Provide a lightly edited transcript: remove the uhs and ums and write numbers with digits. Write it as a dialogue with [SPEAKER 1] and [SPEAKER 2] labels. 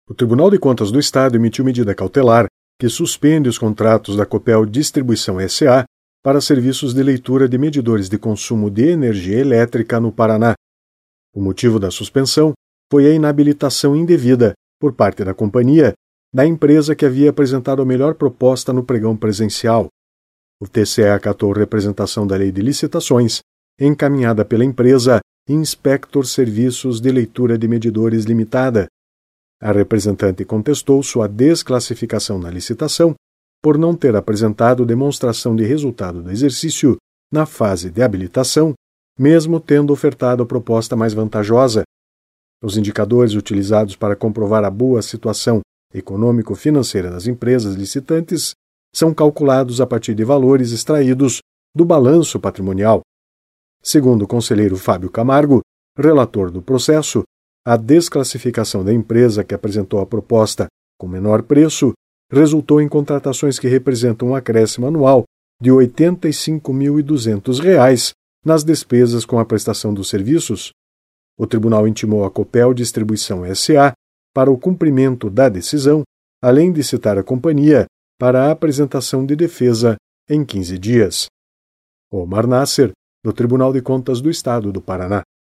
[SPEAKER 1] O Tribunal de Contas do Estado emitiu medida cautelar que suspende os contratos da Copel Distribuição S.A. para serviços de leitura de medidores de consumo de energia elétrica no Paraná. O motivo da suspensão foi a inabilitação indevida, por parte da companhia, da empresa que havia apresentado a melhor proposta no pregão presencial. O TCE acatou representação da Lei de Licitações, encaminhada pela empresa Inspector Serviços de Leitura de Medidores Limitada. A representante contestou sua desclassificação na licitação por não ter apresentado demonstração de resultado do exercício na fase de habilitação, mesmo tendo ofertado a proposta mais vantajosa. Os indicadores utilizados para comprovar a boa situação econômico-financeira das empresas licitantes são calculados a partir de valores extraídos do balanço patrimonial. Segundo o conselheiro Fábio Camargo, relator do processo, a desclassificação da empresa que apresentou a proposta com menor preço resultou em contratações que representam um acréscimo anual de R$ 85.200 nas despesas com a prestação dos serviços. O tribunal intimou a Copel Distribuição S.A. para o cumprimento da decisão, além de citar a companhia para a apresentação de defesa em 15 dias. Omar Nasser, do Tribunal de Contas do Estado do Paraná.